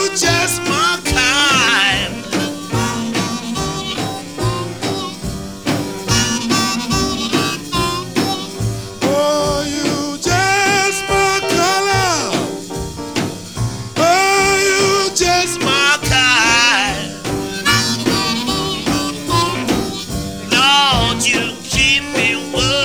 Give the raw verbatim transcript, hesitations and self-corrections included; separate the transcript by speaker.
Speaker 1: Just my kind. Oh, you just my color. Oh, you just my kind. Lord, you keep me warm.